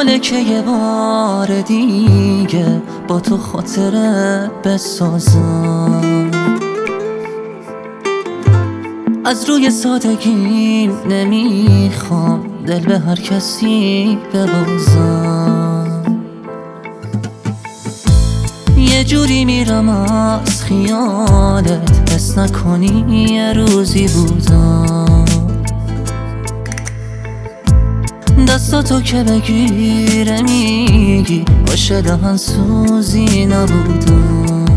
محاله که یه بار دیگه با تو خاطره بسازم. از روی سادگیم نمیخوام دل به هر کسی ببازم. یه جوری میرم از خیالت حس نکنی یه روزی بودم. دستاتو که بگیره میگی باشه دهن سوزی نبودم.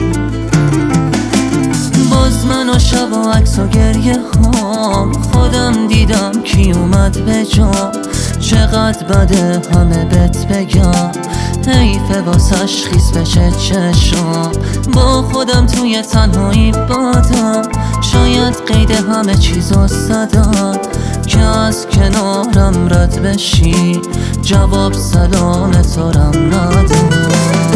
باز من و شب و عکس و گریه هام خودم دیدم کی اومد به جام. چقدر بده همه بهت بگم حیفه واسش خیس بشه چشام. با خودم توی تنهایی بادم شاید قید همه چیزو زدم که از کنارم رد بشی جواب سلام تارم ندم.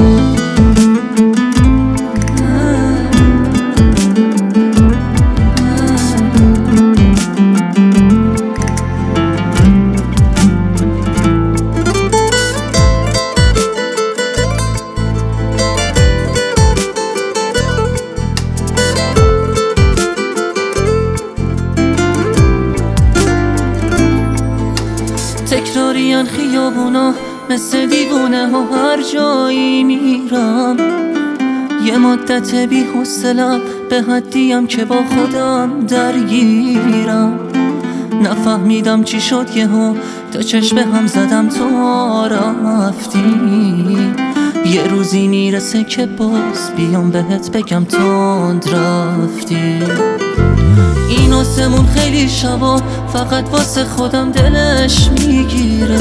تکراریان خیابونا مثل دیوونه ها هر جایی میرم. یه مدت بی حوصله‌ام به حدیم که با خودم درگیرم. نفهمیدم چی شد یهو تا چشم هم زدم تو رفتی. یه روزی میرسه که باز بیام بهت بگم تند رفتی. این آسمون خیلی شبا فقط واسه خودم دلش میگیره.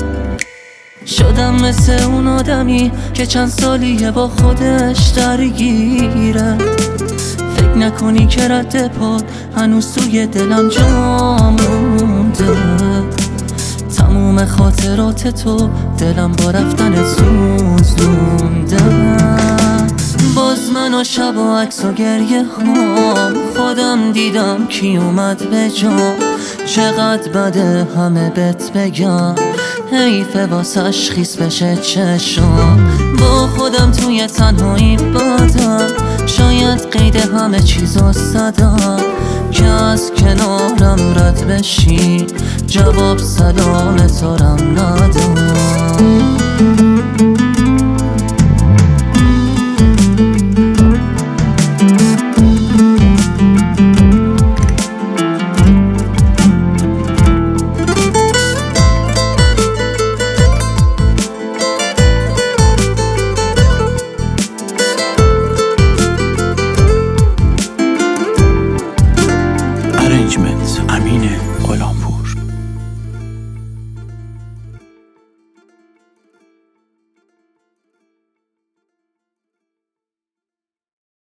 شدم مثل اون آدمی که چند سالیه با خودش درگیره. فکر نکنی که رد پات هنوز توی دلم جا مونده. تموم خاطرات تو دلم با رفتنت سوزونده. باز من و شب و عکس و گریه هام خودم دیدم کی اومد به جام. چقدر بده همه بهت بگم حیفه واسش خیس بشه چشام. با خودم توی تنهایی بادم شاید قید همه چیزو زدم که از کنارم رد بشی جواب سلام تارم ندم. Arrangement امین غلامپور.